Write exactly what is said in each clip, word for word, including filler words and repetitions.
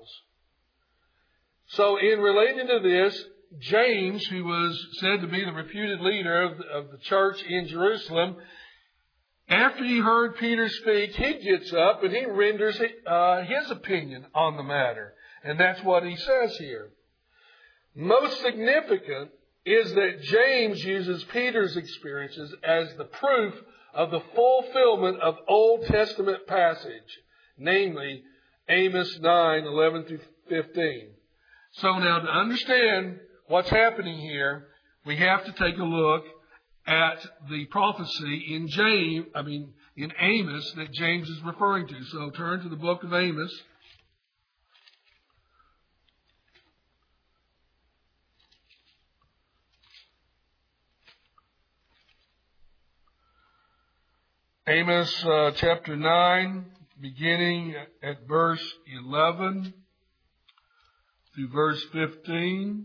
So in relating to this, James, who was said to be the reputed leader of the, of the church in Jerusalem, after he heard Peter speak, he gets up and he renders uh, his opinion on the matter. And that's what he says here. Most significant is that James uses Peter's experiences as the proof of the fulfillment of Old Testament passage, namely Amos nine, eleven through fifteen. So now to understand what's happening here, we have to take a look at the prophecy in James, I mean in Amos that James is referring to. So turn to the book of Amos. Amos uh, chapter nine, beginning at verse eleven through verse fifteen.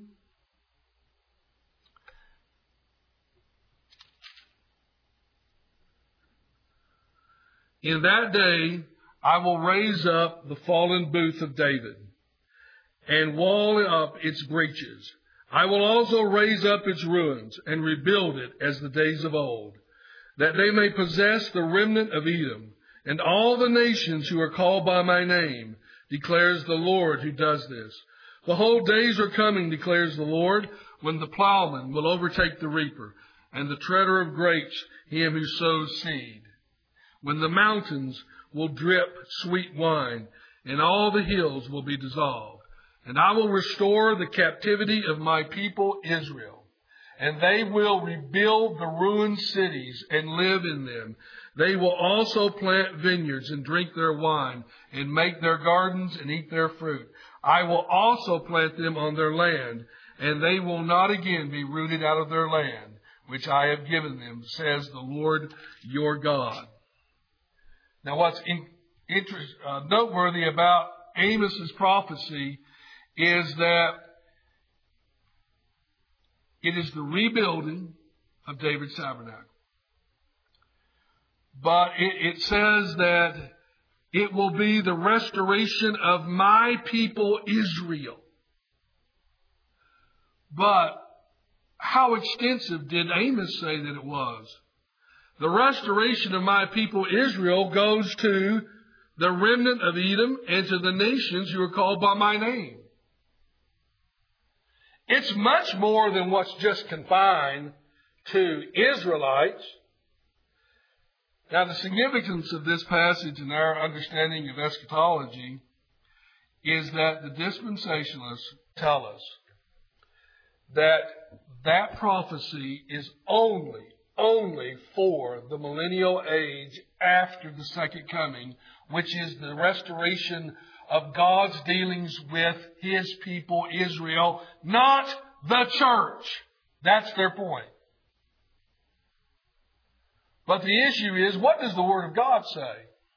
In that day I will raise up the fallen booth of David and wall up its breaches. I will also raise up its ruins and rebuild it as the days of old, that they may possess the remnant of Edom and all the nations who are called by my name, declares the Lord who does this. Behold, days are coming, declares the Lord, when the plowman will overtake the reaper and the treader of grapes him who sows seed. When the mountains will drip sweet wine and all the hills will be dissolved. And I will restore the captivity of my people Israel. And they will rebuild the ruined cities and live in them. They will also plant vineyards and drink their wine and make their gardens and eat their fruit. I will also plant them on their land, and they will not again be rooted out of their land, which I have given them, says the Lord your God. Now what's in, interest, uh, noteworthy about Amos's prophecy is that it is the rebuilding of David's tabernacle. But it, it says that it will be the restoration of my people Israel. But how extensive did Amos say that it was? The restoration of my people Israel goes to the remnant of Edom and to the nations who are called by my name. It's much more than what's just confined to Israelites. Now, the significance of this passage in our understanding of eschatology is that the dispensationalists tell us that that prophecy is only, only for the millennial age after the second coming, which is the restoration of God's dealings with His people Israel, not the church. That's their point. But the issue is, what does the Word of God say?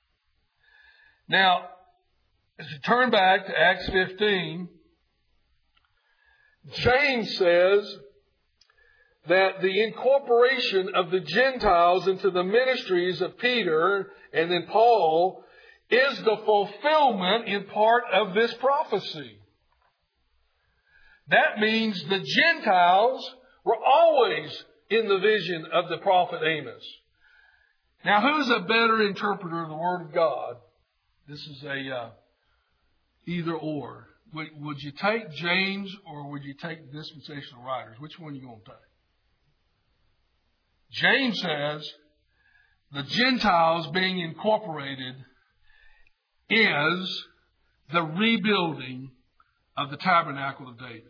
Now, as you turn back to Acts fifteen, James says that the incorporation of the Gentiles into the ministries of Peter and then Paul is the fulfillment in part of this prophecy. That means the Gentiles were always in the vision of the prophet Amos. Now, who's a better interpreter of the Word of God? This is a uh, either or. Would, would you take James or would you take the dispensational writers? Which one are you going to take? James says the Gentiles being incorporated is the rebuilding of the tabernacle of David.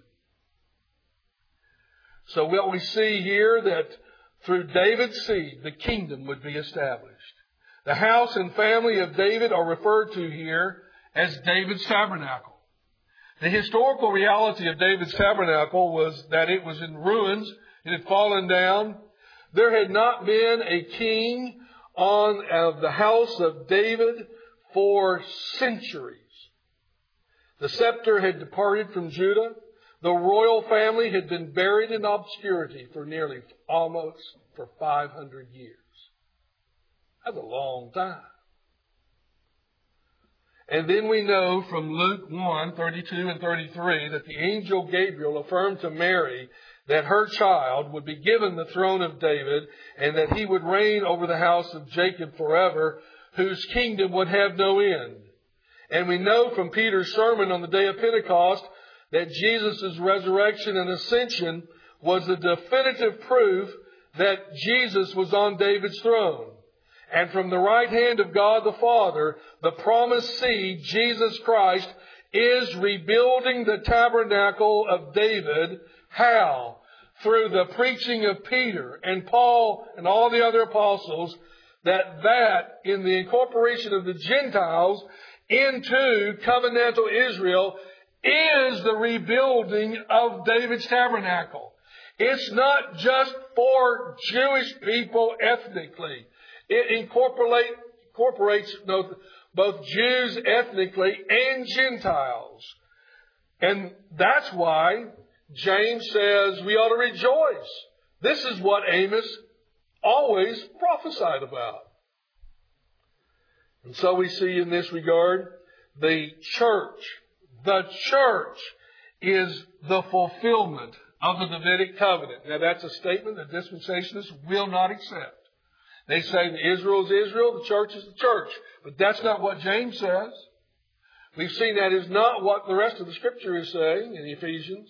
So what we see here that through David's seed, the kingdom would be established. The house and family of David are referred to here as David's tabernacle. The historical reality of David's tabernacle was that it was in ruins. It had fallen down. There had not been a king on of the house of David for centuries. The scepter had departed from Judah. The royal family had been buried in obscurity for nearly almost for five hundred years. That's a long time. And then we know from Luke one, thirty-two and thirty-three that the angel Gabriel affirmed to Mary that her child would be given the throne of David and that he would reign over the house of Jacob forever, whose kingdom would have no end. And we know from Peter's sermon on the day of Pentecost that Jesus' resurrection and ascension was the definitive proof that Jesus was on David's throne. And from the right hand of God the Father, the promised seed, Jesus Christ, is rebuilding the tabernacle of David. How? Through the preaching of Peter and Paul and all the other apostles, that that in the incorporation of the Gentiles into covenantal Israel is the rebuilding of David's tabernacle. It's not just for Jewish people ethnically. It incorporate, incorporates both, both Jews ethnically and Gentiles. And that's why James says we ought to rejoice. This is what Amos always prophesied about. And so we see in this regard, the church, the church is the fulfillment of the Davidic covenant. Now that's a statement that dispensationalists will not accept. They say that Israel is Israel, the church is the church. But that's not what James says. We've seen that is not what the rest of the Scripture is saying in Ephesians.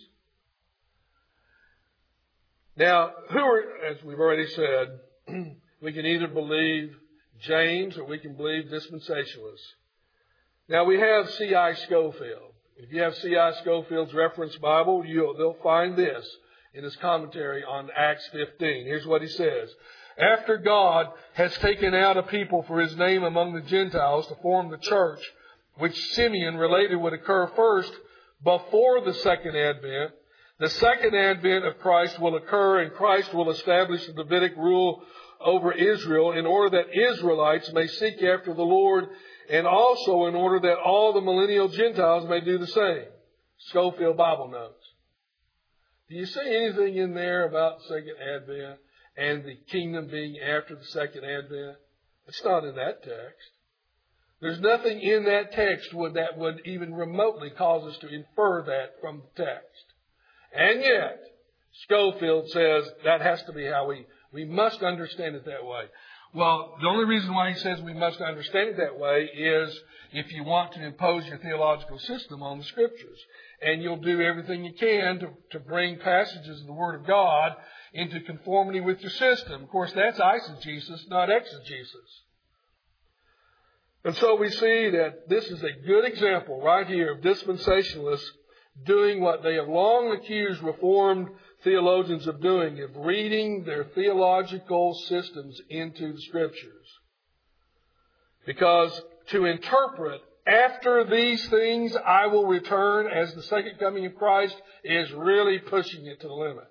Now, who are, as we've already said, we can either believe James or we can believe dispensationalists. Now, we have C I Scofield. If you have C I Scofield's reference Bible, you'll, they'll find this in his commentary on Acts fifteen. Here's what he says. After God has taken out a people for his name among the Gentiles to form the church, which Simeon related would occur first before the second advent, the second advent of Christ will occur and Christ will establish the Davidic rule over Israel in order that Israelites may seek after the Lord and also in order that all the millennial Gentiles may do the same. Scofield Bible Notes. Do you see anything in there about second advent and the kingdom being after the second advent? It's not in that text. There's nothing in that text that would even remotely cause us to infer that from the text. And yet, Scofield says that has to be how we, we must understand it that way. Well, the only reason why he says we must understand it that way is if you want to impose your theological system on the Scriptures. And you'll do everything you can to, to bring passages of the Word of God into conformity with your system. Of course, that's eisegesis, not exegesis. And so we see that this is a good example right here of dispensationalists doing what they have long accused Reformed theologians of doing, of reading their theological systems into the Scriptures. Because to interpret, after these things I will return as the second coming of Christ, is really pushing it to the limit.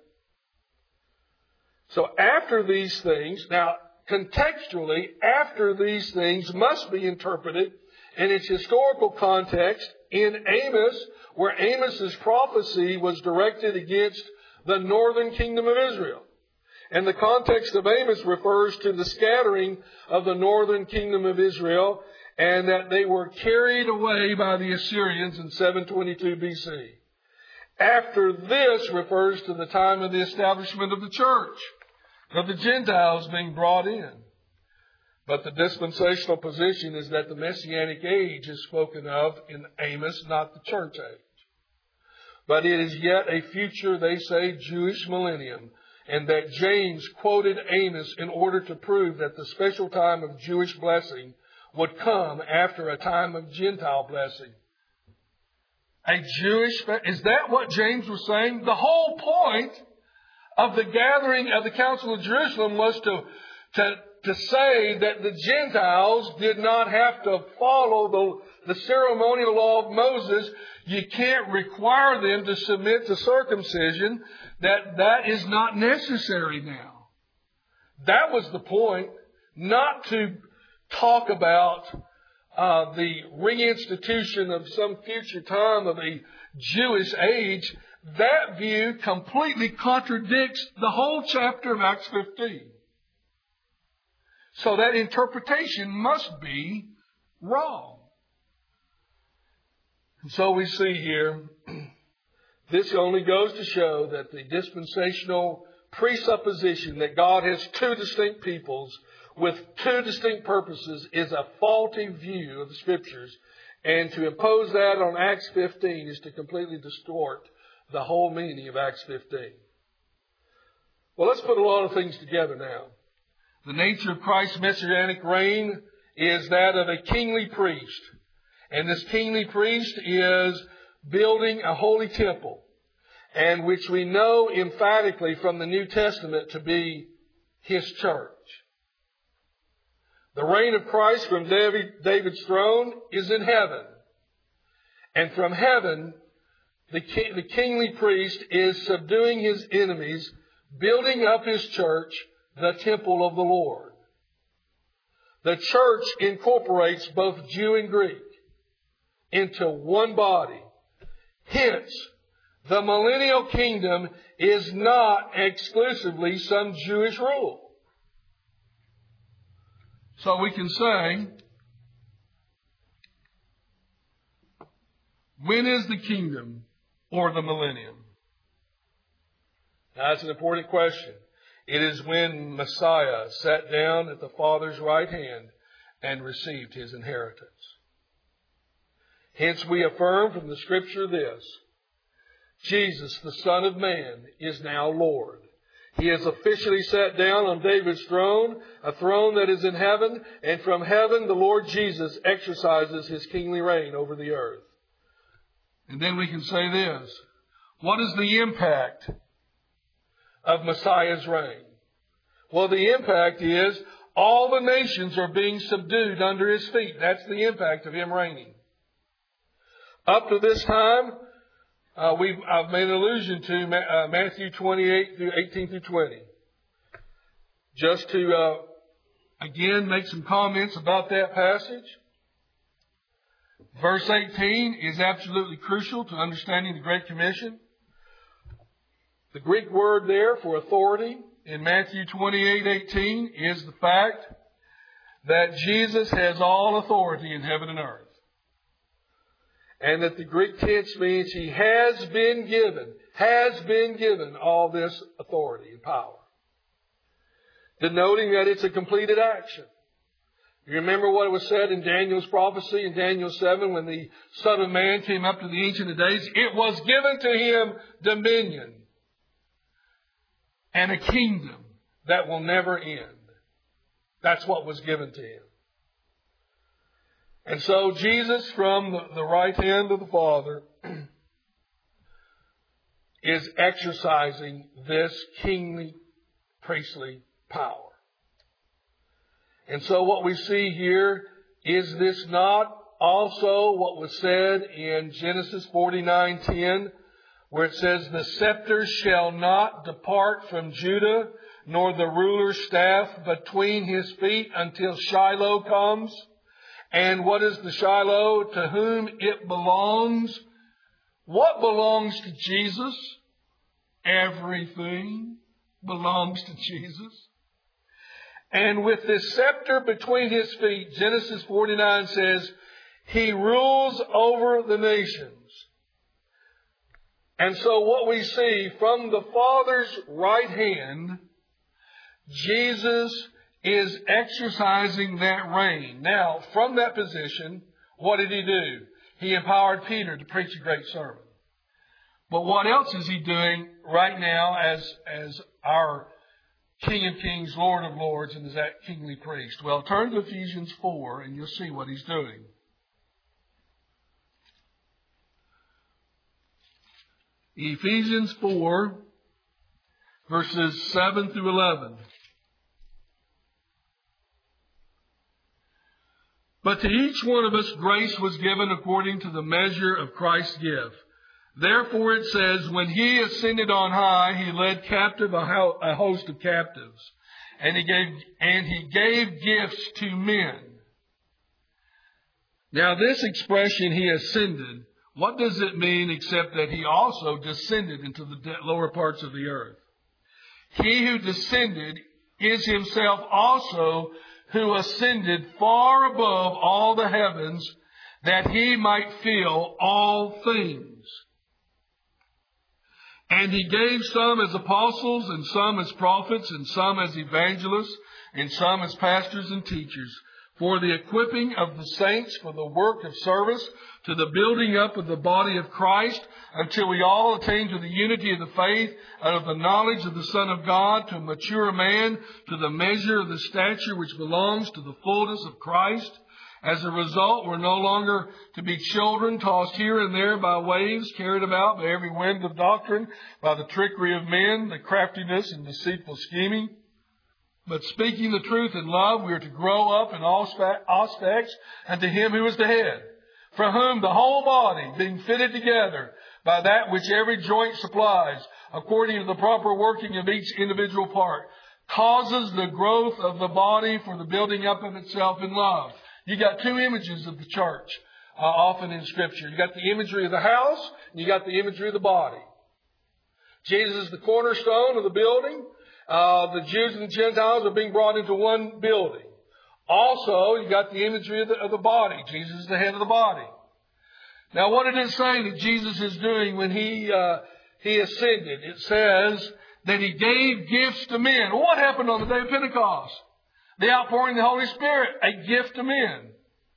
So after these things, now contextually, after these things must be interpreted in its historical context in Amos, where Amos's prophecy was directed against the northern kingdom of Israel. And the context of Amos refers to the scattering of the northern kingdom of Israel and that they were carried away by the Assyrians in seven twenty-two B C. After this refers to the time of the establishment of the church, of the Gentiles being brought in. But the dispensational position is that the Messianic age is spoken of in Amos, not the church age. But it is yet a future, they say, Jewish millennium, and that James quoted Amos in order to prove that the special time of Jewish blessing would come after a time of Gentile blessing. A Jewish, is that what James was saying? The whole point of the gathering of the Council of Jerusalem was to, to, to say that the Gentiles did not have to follow the, the ceremonial law of Moses. You can't require them to submit to circumcision. That, that is not necessary now. That was the point. Not to talk about uh, the reinstitution of some future time of a Jewish age. That view completely contradicts the whole chapter of Acts fifteen. So that interpretation must be wrong. So we see here, this only goes to show that the dispensational presupposition that God has two distinct peoples with two distinct purposes is a faulty view of the Scriptures. And to impose that on Acts fifteen is to completely distort the whole meaning of Acts fifteen. Well, let's put a lot of things together now. The nature of Christ's messianic reign is that of a kingly priest. And this kingly priest is building a holy temple, and which we know emphatically from the New Testament to be His church. The reign of Christ from David, David's throne is in heaven. And from heaven, the, king, the kingly priest is subduing his enemies, building up his church, the temple of the Lord. The church incorporates both Jew and Greek into one body. Hence, the millennial kingdom is not exclusively some Jewish rule. So we can say, when is the kingdom or the millennium? That's an important question. It is when Messiah sat down at the Father's right hand and received His inheritance. Hence we affirm from the Scripture this: Jesus, the Son of Man, is now Lord. He has officially sat down on David's throne, a throne that is in heaven, and from heaven the Lord Jesus exercises His kingly reign over the earth. And then we can say this: what is the impact of Messiah's reign? Well, the impact is all the nations are being subdued under His feet. That's the impact of Him reigning. Up to this time, uh, we've I've made an allusion to uh, Matthew twenty-eight through eighteen through twenty. Just to uh, again make some comments about that passage. Verse eighteen is absolutely crucial to understanding the Great Commission. The Greek word there for authority in Matthew twenty-eight eighteen is the fact that Jesus has all authority in heaven and earth. And that the Greek tense means He has been given, has been given all this authority and power. Denoting that it's a completed action. You remember what was said in Daniel's prophecy in Daniel seven when the Son of Man came up to the Ancient of Days? It was given to Him dominion and a kingdom that will never end. That's what was given to Him. And so Jesus, from the, the right hand of the Father, is exercising this kingly, priestly power. And so what we see here, is this not also what was said in Genesis forty-nine ten, where it says, the scepter shall not depart from Judah, nor the ruler's staff between his feet until Shiloh comes? And what is the Shiloh? To whom it belongs? What belongs to Jesus? Everything belongs to Jesus. And with this scepter between His feet, Genesis forty-nine says, He rules over the nations. And so what we see from the Father's right hand, Jesus is exercising that reign. Now, from that position, what did He do? He empowered Peter to preach a great sermon. But what else is He doing right now as, as our King of Kings, Lord of Lords, and as that kingly priest? Well, turn to Ephesians four and you'll see what He's doing. Ephesians four, verses seven through eleven. But to each one of us grace was given according to the measure of Christ's gift. Therefore it says, when He ascended on high, He led captive a, ho- a host of captives, and He gave and He gave gifts to men. Now this expression, He ascended, what does it mean except that He also descended into the de- lower parts of the earth? He who descended is Himself also who ascended far above all the heavens, that he might fill all things. And he gave some as apostles, and some as prophets, and some as evangelists, and some as pastors and teachers, for the equipping of the saints for the work of service, to the building up of the body of Christ, until we all attain to the unity of the faith and of the knowledge of the Son of God, to a mature man, to the measure of the stature which belongs to the fullness of Christ. As a result, we're no longer to be children tossed here and there by waves, carried about by every wind of doctrine, by the trickery of men, the craftiness and deceitful scheming. But speaking the truth in love, we are to grow up in all aspects unto him who is the head, from whom the whole body, being fitted together by that which every joint supplies, according to the proper working of each individual part, causes the growth of the body for the building up of itself in love. You got two images of the church uh, often in Scripture. You got the imagery of the house, and you got the imagery of the body. Jesus is the cornerstone of the building. Uh, the Jews and the Gentiles are being brought into one building. Also, you got the imagery of the, of the body. Jesus is the head of the body. Now, what did it say that Jesus is doing when he uh, he ascended? It says that he gave gifts to men. Well, what happened on the day of Pentecost? The outpouring of the Holy Spirit, a gift to men.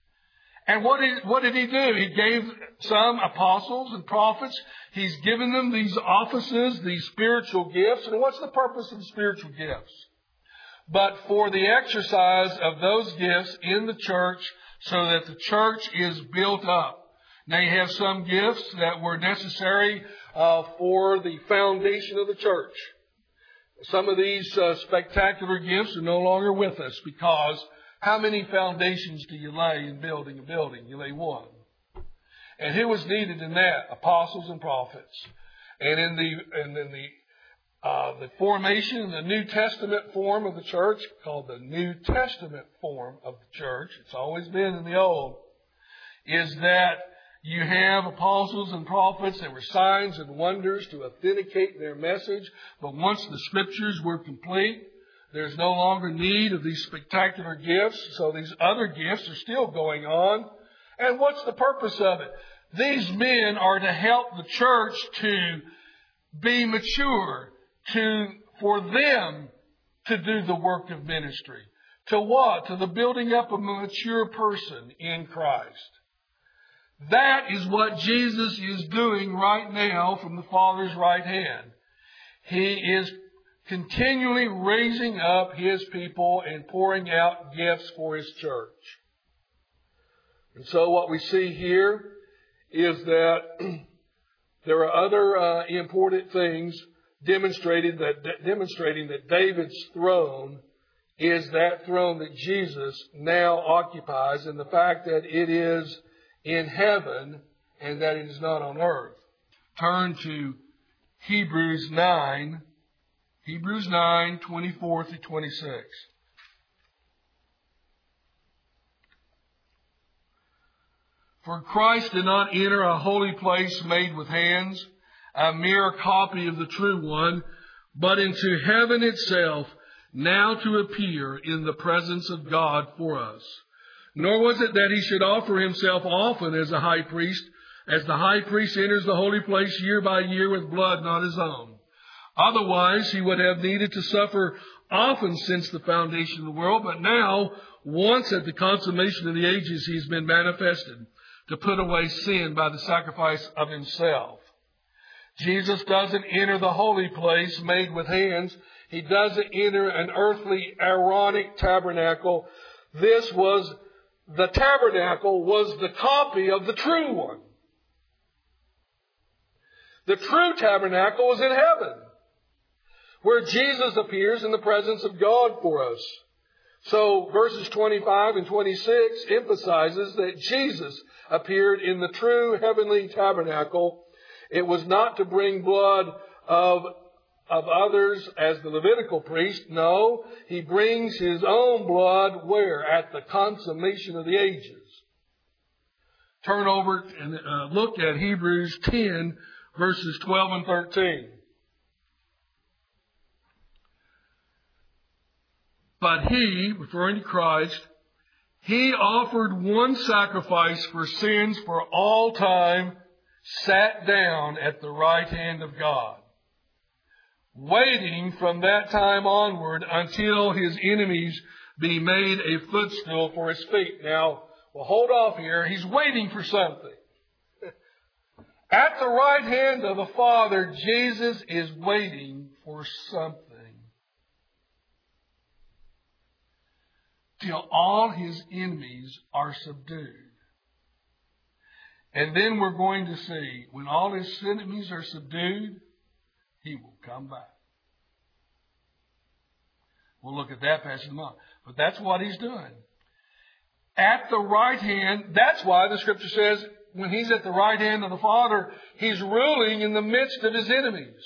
And what did, what did he do? He gave some apostles and prophets. He's given them these offices, these spiritual gifts. And what's the purpose of the spiritual gifts? But for the exercise of those gifts in the church so that the church is built up. Now you have some gifts that were necessary uh, for the foundation of the church. Some of these uh, spectacular gifts are no longer with us because how many foundations do you lay in building a building? You lay one. And who was needed in that? Apostles and prophets. And in the and in the uh, the formation in the New Testament form of the church, called the New Testament form of the church, it's always been in the Old, is that you have apostles and prophets that were signs and wonders to authenticate their message. But once the Scriptures were complete, there's no longer need of these spectacular gifts. So these other gifts are still going on. And what's the purpose of it? These men are to help the church to be mature, to for them to do the work of ministry. To what? To the building up of a mature person in Christ. That is what Jesus is doing right now from the Father's right hand. He is continually raising up His people and pouring out gifts for His church. And so what we see here is that there are other uh, important things demonstrating that, de- demonstrating that David's throne is that throne that Jesus now occupies, and the fact that it is in heaven and that it is not on earth. Turn to Hebrews nine, Hebrews nine, twenty-four through twenty-six. For Christ did not enter a holy place made with hands, a mere copy of the true one, but into heaven itself, now to appear in the presence of God for us. Nor was it that he should offer himself often as a high priest, as the high priest enters the holy place year by year with blood not his own. Otherwise, he would have needed to suffer often since the foundation of the world, but now, once at the consummation of the ages, he's been manifested to put away sin by the sacrifice of himself. Jesus doesn't enter the holy place made with hands. He doesn't enter an earthly Aaronic tabernacle. This was The tabernacle was the copy of the true one. The true tabernacle was in heaven, where Jesus appears in the presence of God for us. So verses twenty-five and twenty-six emphasizes that Jesus appeared in the true heavenly tabernacle. It was not to bring blood of of others as the Levitical priest. No, he brings his own blood where? At the consummation of the ages. Turn over and uh, look at Hebrews ten, verses twelve and thirteen. But he, referring to Christ, He offered one sacrifice for sins for all time, sat down at the right hand of God, waiting from that time onward until his enemies be made a footstool for his feet. Now, we'll hold off here. He's waiting for something. At the right hand of the Father, Jesus is waiting for something. Till all his enemies are subdued. And then we're going to see, when all his enemies are subdued, he will come back. We'll look at that passage in a moment. But that's what he's doing. At the right hand, that's why the Scripture says, when he's at the right hand of the Father, he's ruling in the midst of his enemies.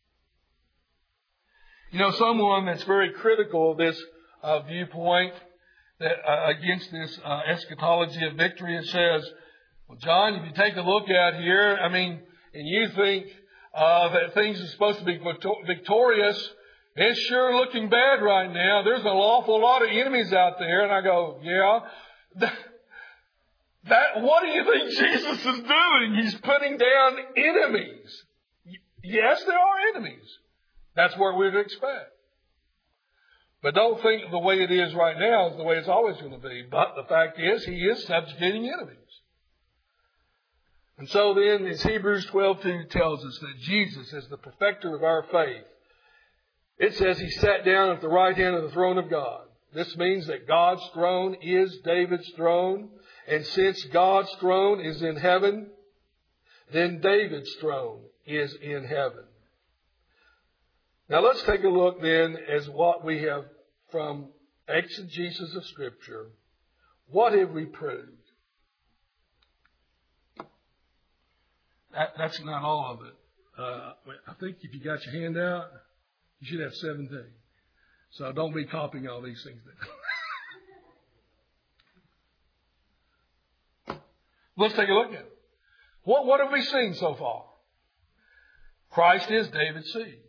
You know, someone that's very critical of this uh, viewpoint, that uh, against this uh, eschatology of victory, it says, well, John, if you take a look at here, I mean, and you think uh, that things are supposed to be victorious, it's sure looking bad right now. There's an awful lot of enemies out there. And I go, yeah. That, that what do you think Jesus is doing? He's putting down enemies. Yes, there are enemies. That's what we'd expect. But don't think the way it is right now is the way it's always going to be. But the fact is, he is subjugating enemies. And so then, as Hebrews twelve two tells us that Jesus is the perfecter of our faith, it says he sat down at the right hand of the throne of God. This means that God's throne is David's throne. And since God's throne is in heaven, then David's throne is in heaven. Now let's take a look then as what we have from exegesis of Scripture. What have we proved? That, that's not all of it. Uh, I think if you got your hand out, you should have seventeen. So don't be copying all these things. Let's take a look at it. What, what have we seen so far? Christ is David's seed.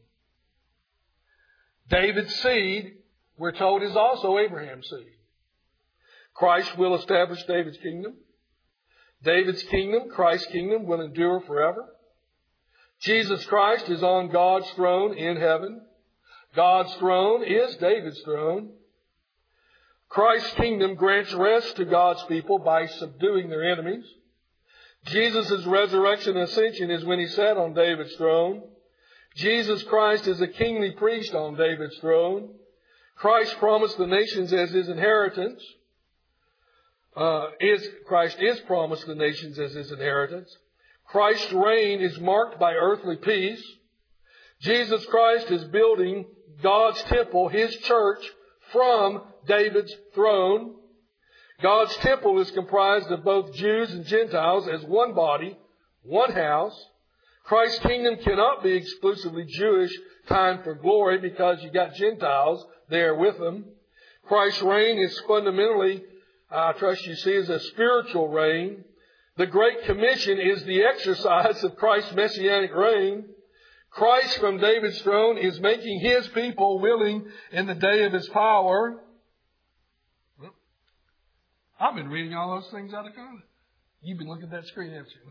David's seed, we're told, is also Abraham's seed. Christ will establish David's kingdom. David's kingdom, Christ's kingdom, will endure forever. Jesus Christ is on God's throne in heaven. God's throne is David's throne. Christ's kingdom grants rest to God's people by subduing their enemies. Jesus' resurrection and ascension is when he sat on David's throne. Jesus Christ is a kingly priest on David's throne. Christ promised the nations as his inheritance. Uh, is Christ is promised the nations as his inheritance. Christ's reign is marked by earthly peace. Jesus Christ is building God's temple, his church, from David's throne. God's temple is comprised of both Jews and Gentiles as one body, one house. Christ's kingdom cannot be exclusively Jewish, time for glory, because you got Gentiles there with them. Christ's reign is fundamentally, I trust you see, is a spiritual reign. The Great Commission is the exercise of Christ's messianic reign. Christ from David's throne is making his people willing in the day of his power. Well, I've been reading all those things out of context. You've been looking at that screen, haven't you?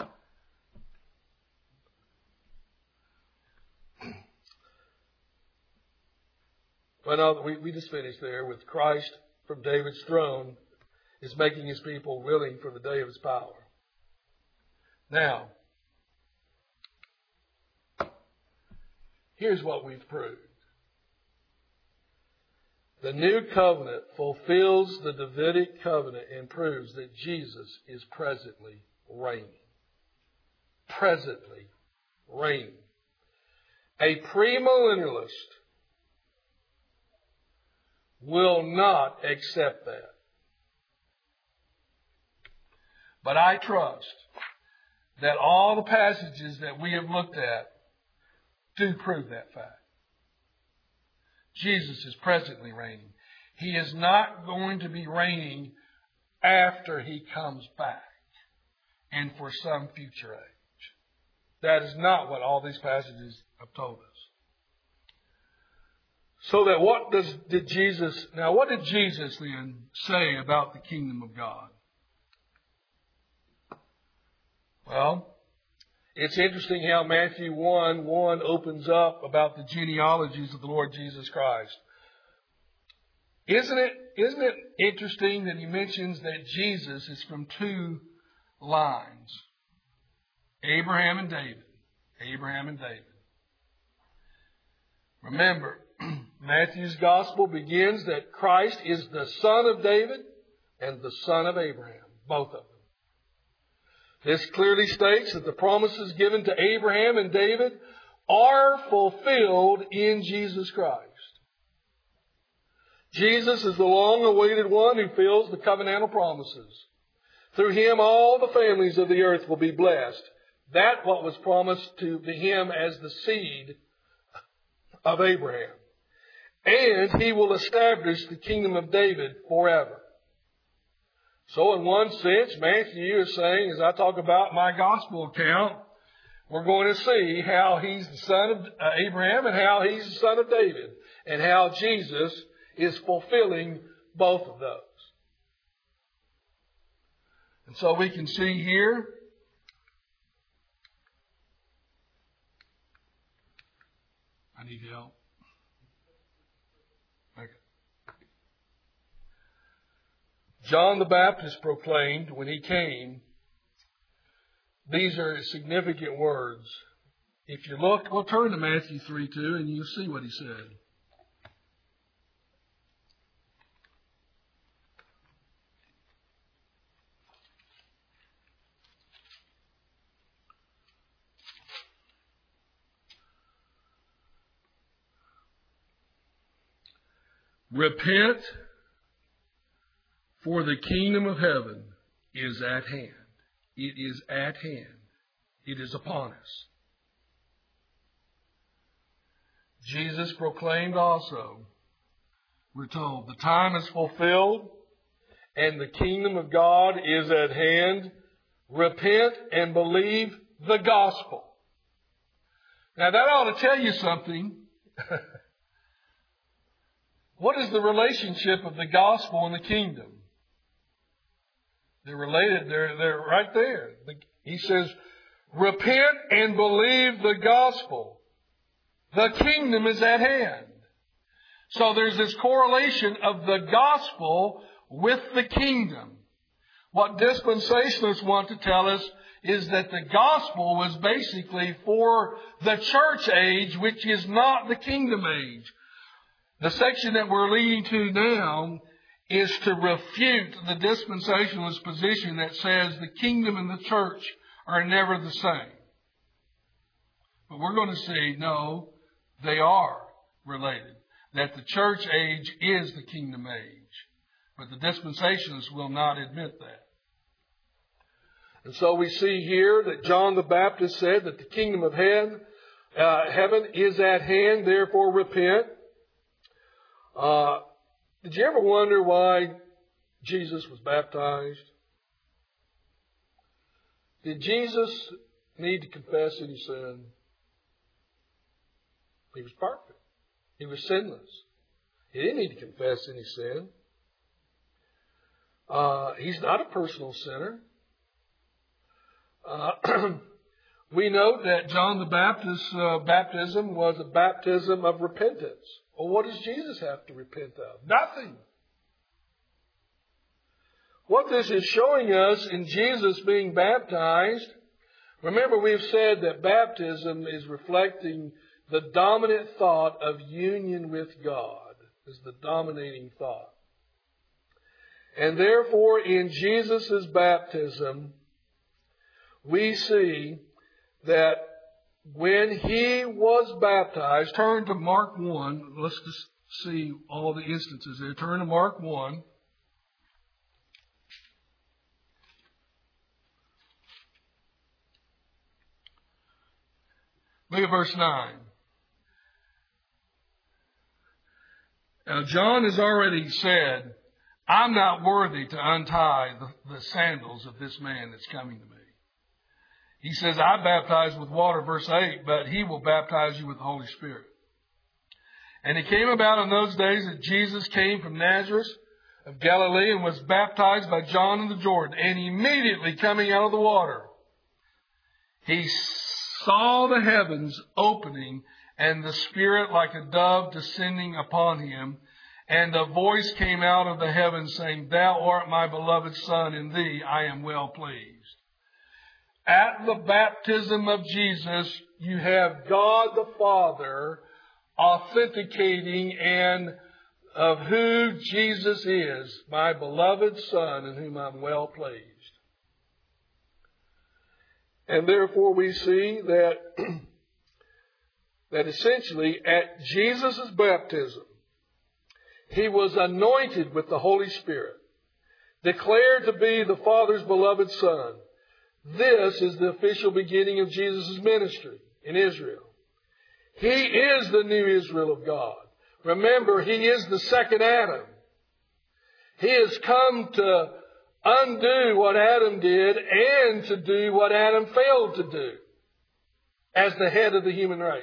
Well, no, we, we just finished there with Christ from David's throne is making his people willing for the day of his power. Now, here's what we've proved. The new covenant fulfills the Davidic covenant and proves that Jesus is presently reigning. Presently reigning. A premillennialist will not accept that. But I trust that all the passages that we have looked at do prove that fact. Jesus is presently reigning. He is not going to be reigning after he comes back and for some future age. That is not what all these passages have told us. So that what does, did Jesus, now what did Jesus then say about the kingdom of God? Well, it's interesting how Matthew one one opens up about the genealogies of the Lord Jesus Christ. Isn't it, isn't it interesting that he mentions that Jesus is from two lines? Abraham and David. Abraham and David. Remember, Matthew's gospel begins that Christ is the son of David and the son of Abraham. Both of them. This clearly states that the promises given to Abraham and David are fulfilled in Jesus Christ. Jesus is the long-awaited one who fills the covenantal promises. Through him all the families of the earth will be blessed. That what was promised to him as the seed of Abraham. And he will establish the kingdom of David forever. So in one sense, Matthew is saying, as I talk about my gospel account, we're going to see how he's the son of Abraham and how he's the son of David. And how Jesus is fulfilling both of those. And so we can see here I need help. Okay. John the Baptist proclaimed when he came, these are significant words. If you look, we'll turn to Matthew three two and you'll see what he said. Repent, for the kingdom of heaven is at hand. It is at hand. It is upon us. Jesus proclaimed also, we're told, the time is fulfilled and the kingdom of God is at hand. Repent and believe the gospel. Now that ought to tell you something. What is the relationship of the gospel and the kingdom? They're related. They're, they're right there. He says, repent and believe the gospel. The kingdom is at hand. So there's this correlation of the gospel with the kingdom. What dispensationalists want to tell us is that the gospel was basically for the church age, which is not the kingdom age. The section that we're leading to now is to refute the dispensationalist position that says the kingdom and the church are never the same. But we're going to see, no, they are related. That the church age is the kingdom age. But the dispensationalists will not admit that. And so we see here that John the Baptist said that the kingdom of heaven, uh, heaven is at hand, therefore repent. Uh, did you ever wonder why Jesus was baptized? Did Jesus need to confess any sin? He was perfect. He was sinless. He didn't need to confess any sin. Uh, he's not a personal sinner. Uh, we note that John the Baptist's uh, baptism was a baptism of repentance. Well, what does Jesus have to repent of? Nothing. What this is showing us in Jesus being baptized, remember we've said that baptism is reflecting the dominant thought of union with God, is the dominating thought. And therefore in Jesus' baptism, we see that when he was baptized, turn to Mark one. Let's just see all the instances there. Turn to Mark one. Look at verse nine. Now, John has already said, I'm not worthy to untie the, the sandals of this man that's coming to me. He says, I baptize with water, verse eight, but he will baptize you with the Holy Spirit. And it came about in those days that Jesus came from Nazareth of Galilee and was baptized by John in the Jordan. And immediately coming out of the water, he saw the heavens opening and the Spirit like a dove descending upon him. And a voice came out of the heavens saying, Thou art my beloved Son, in thee I am well pleased. At the baptism of Jesus, you have God the Father authenticating and of who Jesus is, my beloved Son, in whom I'm well pleased. And therefore we see that, that essentially at Jesus' baptism, he was anointed with the Holy Spirit, declared to be the Father's beloved Son. This is the official beginning of Jesus' ministry in Israel. He is the new Israel of God. Remember, he is the second Adam. He has come to undo what Adam did and to do what Adam failed to do as the head of the human race.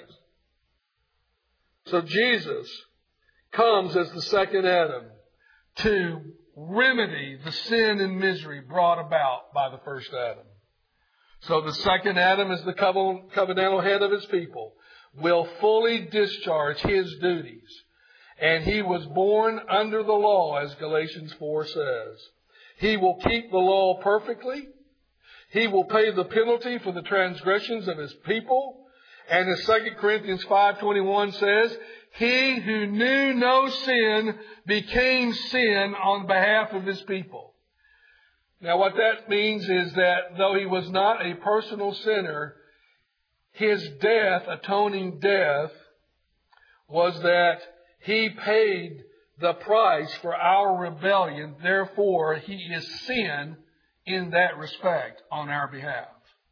So Jesus comes as the second Adam to remedy the sin and misery brought about by the first Adam. So the second Adam, as the covenantal head of his people, will fully discharge his duties. And he was born under the law, as Galatians four says. He will keep the law perfectly. He will pay the penalty for the transgressions of his people. And as Second Corinthians five twenty-one says, he who knew no sin became sin on behalf of his people. Now what that means is that though he was not a personal sinner, his death, atoning death, was that he paid the price for our rebellion. Therefore, he is sin in that respect on our behalf.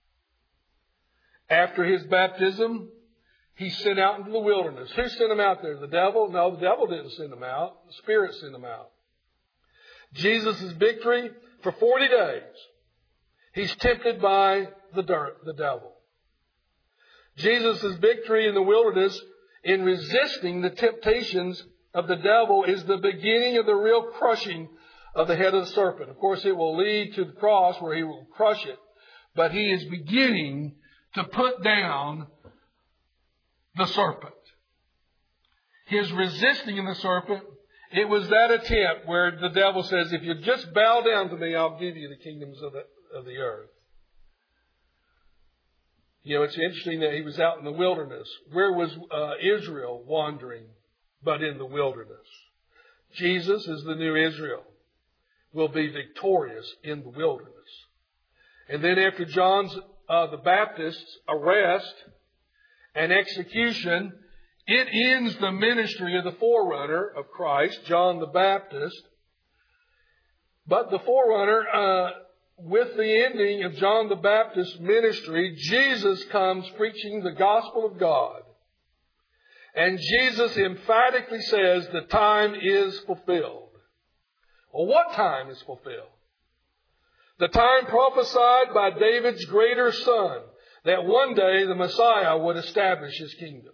After his baptism, he's sent out into the wilderness. Who sent him out there? The devil? No, the devil didn't send him out. The Spirit sent him out. Jesus' victory for forty days. He's tempted by the dirt, the devil. Jesus' victory in the wilderness in resisting the temptations of the devil is the beginning of the real crushing of the head of the serpent. Of course, it will lead to the cross where he will crush it. But he is beginning to put down the serpent. His resisting of the serpent, it was that attempt where the devil says, if you just bow down to me, I'll give you the kingdoms of the, of the earth. You know, it's interesting that he was out in the wilderness. Where was uh, Israel wandering? But in the wilderness. Jesus is the new Israel. Will be victorious in the wilderness. And then after John's, uh, the Baptist's arrest and execution, it ends the ministry of the forerunner of Christ, John the Baptist. But the forerunner, uh, with the ending of John the Baptist's ministry, Jesus comes preaching the gospel of God. And Jesus emphatically says the time is fulfilled. Well, what time is fulfilled? The time prophesied by David's greater son, that one day the Messiah would establish his kingdom.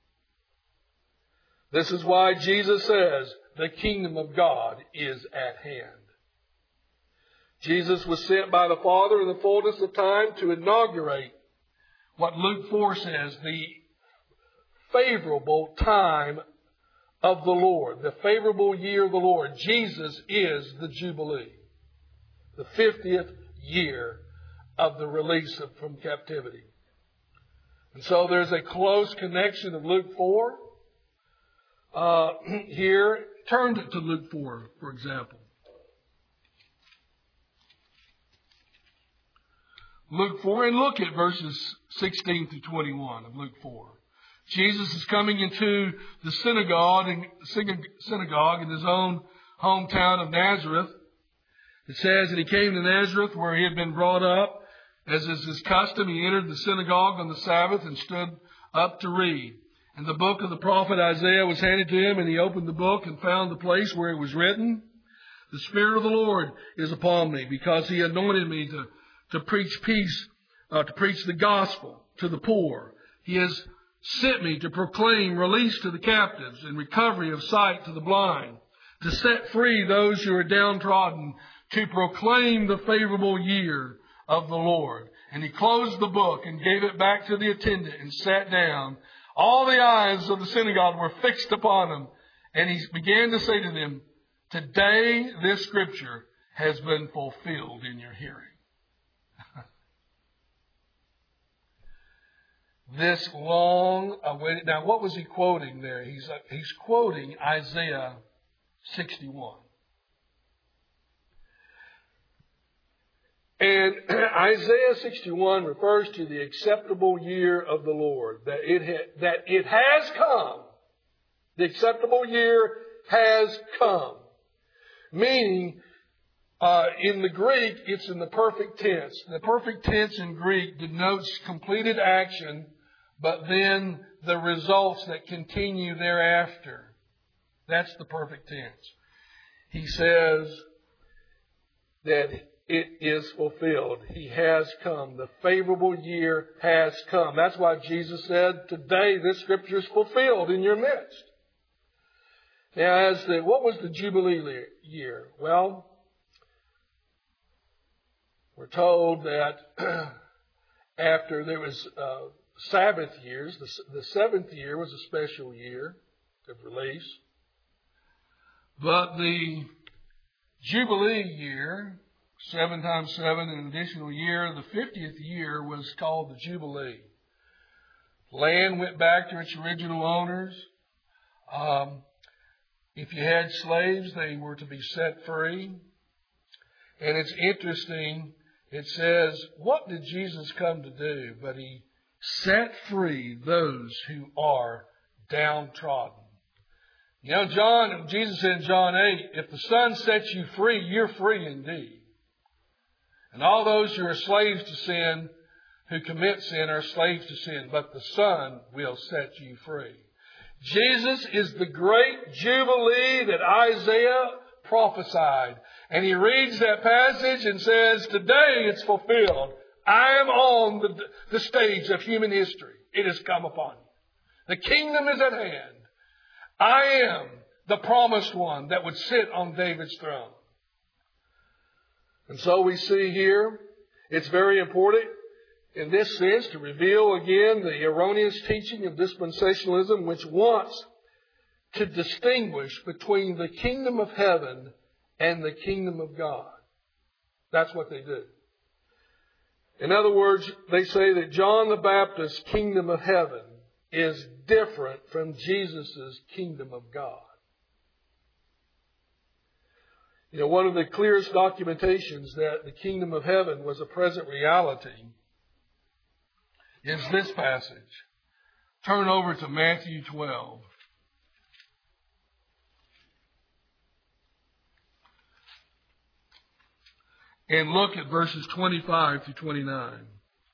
This is why Jesus says the kingdom of God is at hand. Jesus was sent by the Father in the fullness of time to inaugurate what Luke four says, the favorable time of the Lord, the favorable year of the Lord. Jesus is the Jubilee, the fiftieth year of the release of, from captivity. And so there's a close connection of Luke four uh, here. Turn to Luke four, for example. Luke four, and look at verses sixteen through twenty-one of Luke four. Jesus is coming into the synagogue, synagogue in his own hometown of Nazareth. It says that he came to Nazareth where he had been brought up. As is his custom, he entered the synagogue on the Sabbath and stood up to read. And the book of the prophet Isaiah was handed to him, and he opened the book and found the place where it was written, "The Spirit of the Lord is upon me, because he anointed me to, to preach peace, uh, to preach the gospel to the poor. He has sent me to proclaim release to the captives and recovery of sight to the blind, to set free those who are downtrodden, to proclaim the favorable year of the Lord. And he closed the book and gave it back to the attendant and sat down. All the eyes of the synagogue were fixed upon him. And he began to say to them, today this scripture has been fulfilled in your hearing. This long awaited. Now, what was he quoting there? He's, he's quoting Isaiah sixty-one. And Isaiah sixty-one refers to the acceptable year of the Lord, that it, ha- that it has come. The acceptable year has come. Meaning, uh, in the Greek, it's in the perfect tense. The perfect tense in Greek denotes completed action, but then the results that continue thereafter. That's the perfect tense. He says that it is fulfilled. He has come. The favorable year has come. That's why Jesus said, today this scripture is fulfilled in your midst. Now, as the, what was the Jubilee year? Well, we're told that after there was uh, Sabbath years, the, the seventh year was a special year of release. But the Jubilee year, seven times seven, an additional year, the fiftieth year was called the Jubilee. Land went back to its original owners. Um, if you had slaves, they were to be set free. And it's interesting, it says, what did Jesus come to do? But he set free those who are downtrodden. You know, John, Jesus said in John eight, if the Son sets you free, you're free indeed. And all those who are slaves to sin, who commit sin, are slaves to sin. But the Son will set you free. Jesus is the great Jubilee that Isaiah prophesied. And he reads that passage and says, today it's fulfilled. I am on the, the stage of human history. It has come upon you. The kingdom is at hand. I am the promised one that would sit on David's throne. And so we see here, it's very important in this sense to reveal again the erroneous teaching of dispensationalism, which wants to distinguish between the kingdom of heaven and the kingdom of God. That's what they do. In other words, they say that John the Baptist's kingdom of heaven is different from Jesus' kingdom of God. You know, one of the clearest documentations that the kingdom of heaven was a present reality is this passage. Turn over to Matthew twelve. And look at verses twenty-five to twenty-nine.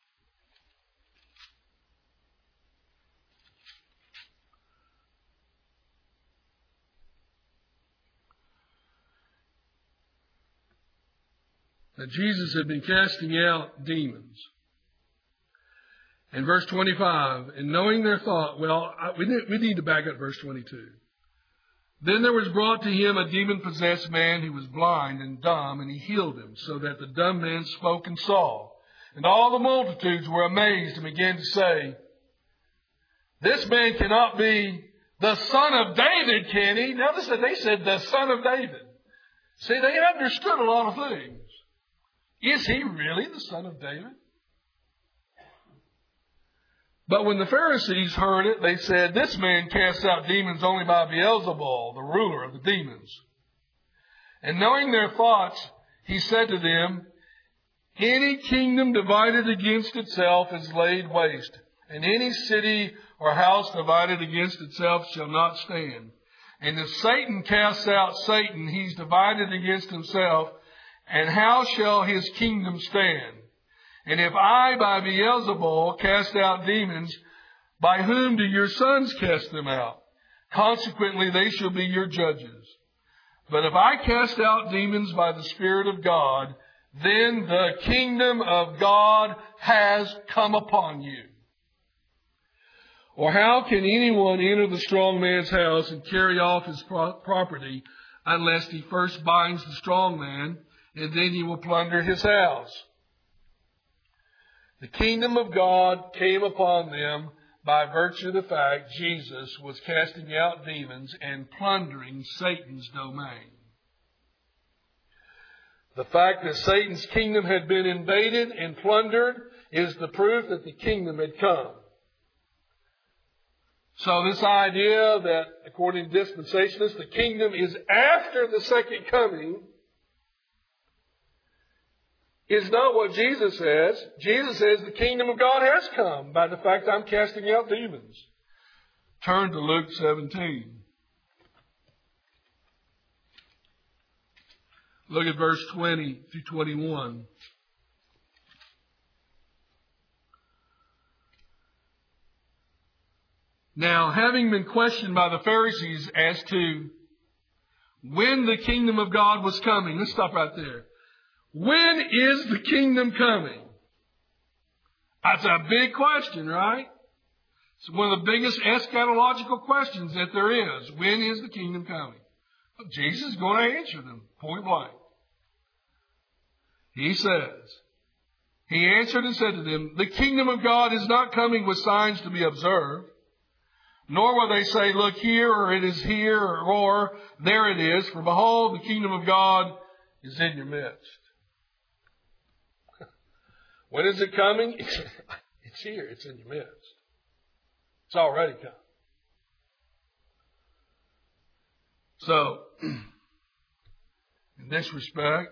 That Jesus had been casting out demons. And verse twenty-five, and knowing their thought, well, I, we, need, we need to back up verse twenty-two. Then there was brought to him a demon-possessed man who was blind and dumb, and he healed him, so that the dumb man spoke and saw. And all the multitudes were amazed and began to say, this man cannot be the son of David, can he? Notice that they said the son of David. See, they understood a lot of things. Is he really the son of David? But when the Pharisees heard it, they said, this man casts out demons only by Beelzebul, the ruler of the demons. And knowing their thoughts, he said to them, any kingdom divided against itself is laid waste, and any city or house divided against itself shall not stand. And if Satan casts out Satan, he's divided against himself, and how shall his kingdom stand? And if I, by Beelzebul, cast out demons, by whom do your sons cast them out? Consequently, they shall be your judges. But if I cast out demons by the Spirit of God, then the kingdom of God has come upon you. Or how can anyone enter the strong man's house and carry off his pro- property unless he first binds the strong man, and then he will plunder his house? The kingdom of God came upon them by virtue of the fact Jesus was casting out demons and plundering Satan's domain. The fact that Satan's kingdom had been invaded and plundered is the proof that the kingdom had come. So this idea that, according to dispensationalists, the kingdom is after the second coming is not what Jesus says. Jesus says the kingdom of God has come by the fact I'm casting out demons. Turn to Luke seventeen. Look at verse twenty through twenty-one. Now, having been questioned by the Pharisees as to when the kingdom of God was coming, let's stop right there. When is the kingdom coming? That's a big question, right? It's one of the biggest eschatological questions that there is. When is the kingdom coming? Well, Jesus is going to answer them point blank. He says, He answered and said to them, the kingdom of God is not coming with signs to be observed, nor will they say, look here, or it is here, or, or there it is. For behold, the kingdom of God is in your midst. When is it coming? It's here. It's in your midst. It's already come. So, in this respect,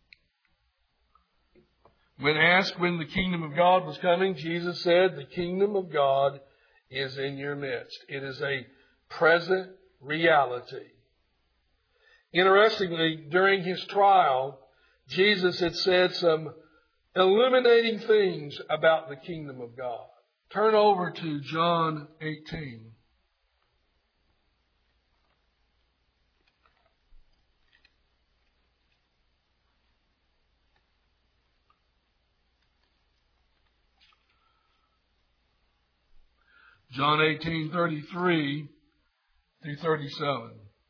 when asked when the kingdom of God was coming, Jesus said, the kingdom of God is in your midst. It is a present reality. Interestingly, during his trial, Jesus had said some illuminating things about the kingdom of God. Turn over to John eighteen. John eighteen, thirty-three through thirty-seven.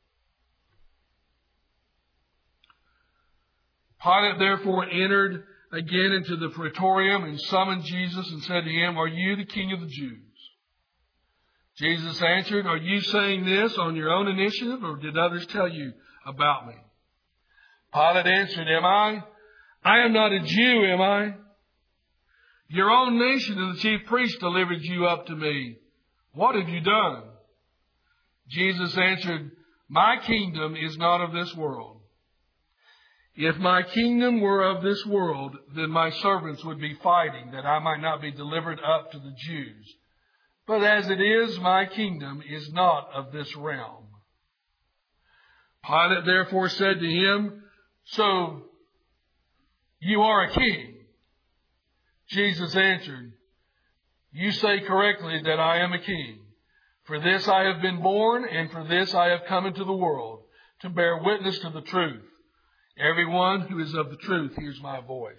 Pilate therefore entered again into the praetorium and summoned Jesus and said to him, are you the king of the Jews? Jesus answered, are you saying this on your own initiative, or did others tell you about me? Pilate answered, am I? I am not a Jew, am I? Your own nation and the chief priests delivered you up to me. What have you done? Jesus answered, my kingdom is not of this world. If my kingdom were of this world, then my servants would be fighting that I might not be delivered up to the Jews. But as it is, my kingdom is not of this realm. Pilate therefore said to him, so you are a king? Jesus answered, you say correctly that I am a king. For this I have been born, and for this I have come into the world, to bear witness to the truth. Everyone who is of the truth hears my voice.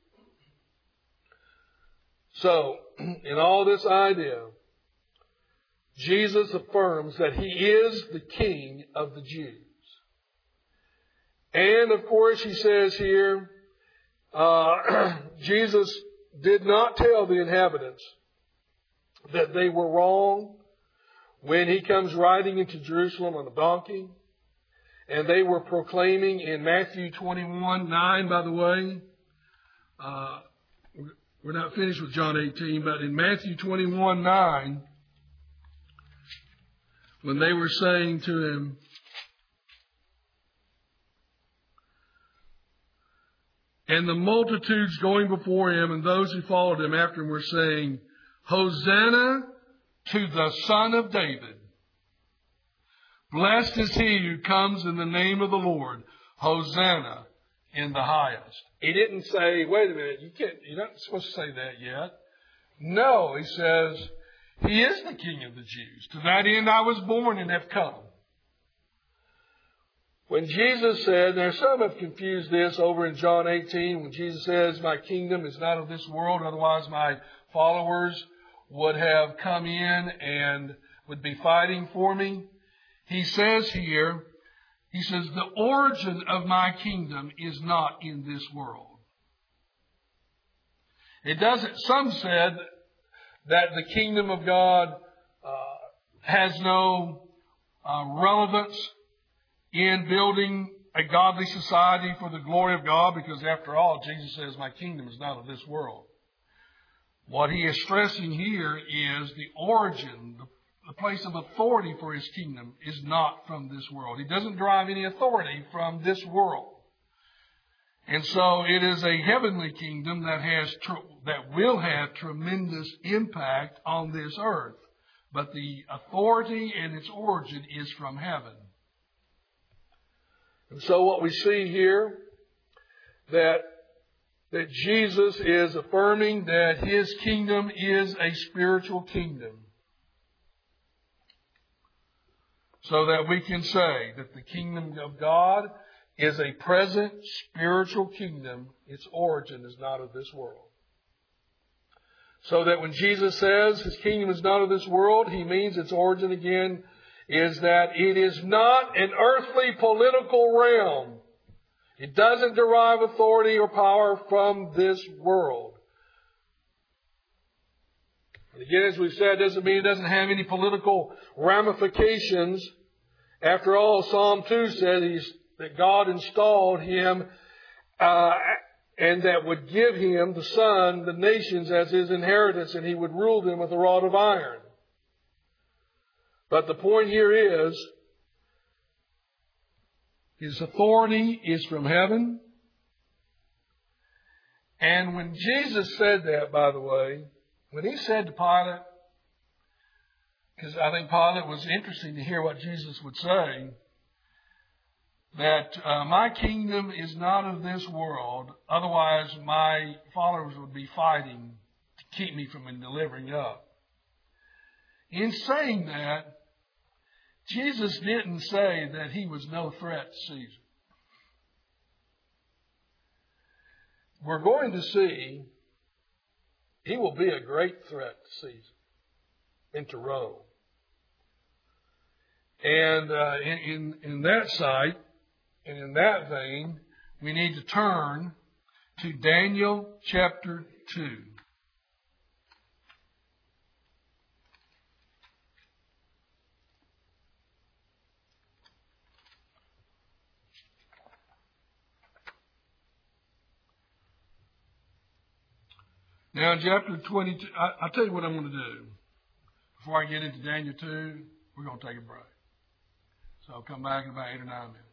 So, in all this idea, Jesus affirms that he is the king of the Jews. And, of course, he says here, uh, Jesus did not tell the inhabitants that they were wrong when he comes riding into Jerusalem on a donkey. And they were proclaiming in Matthew twenty-one, nine, by the way. Uh, we're not finished with John eighteen, but in Matthew twenty-one, nine, when they were saying to him, and the multitudes going before him and those who followed him after him were saying, Hosanna to the Son of David. Blessed is he who comes in the name of the Lord. Hosanna in the highest. He didn't say, wait a minute, you can't, you're not supposed to say that yet. No, he says, he is the King of the Jews. To that end I was born and have come. When Jesus said, now some have confused this over in John eighteen, when Jesus says, my kingdom is not of this world, otherwise my followers would have come in and would be fighting for me. He says here, he says, the origin of my kingdom is not in this world. It doesn't, some said that the kingdom of God uh, has no uh, relevance in building a godly society for the glory of God, because after all, Jesus says, my kingdom is not of this world. What he is stressing here is the origin, the, the place of authority for his kingdom is not from this world. He doesn't derive any authority from this world. And so it is a heavenly kingdom that has tr- that will have tremendous impact on this earth. But the authority and its origin is from heaven. And so what we see here, that that Jesus is affirming that his kingdom is a spiritual kingdom. So that we can say that the kingdom of God is a present spiritual kingdom. Its origin is not of this world. So that when Jesus says his kingdom is not of this world, he means its origin again is that it is not an earthly political realm. It doesn't derive authority or power from this world. And again, as we've said, it doesn't mean it doesn't have any political ramifications. After all, Psalm two said he's, that God installed him uh, and that would give him, the Son, the nations as his inheritance, and he would rule them with a rod of iron. But the point here is, his authority is from heaven. And when Jesus said that, by the way, when he said to Pilate, because I think Pilate was interesting to hear what Jesus would say, that uh, my kingdom is not of this world, otherwise my followers would be fighting to keep me from delivering up. In saying that, Jesus didn't say that he was no threat to Caesar. We're going to see he will be a great threat to Caesar and to Rome. And uh, in, in, in that sight, and in that vein, we need to turn to Daniel chapter two. Now in chapter twenty-two, I, I'll tell you what I'm going to do. Before I get into Daniel two, we're going to take a break. So I'll come back in about eight or nine minutes.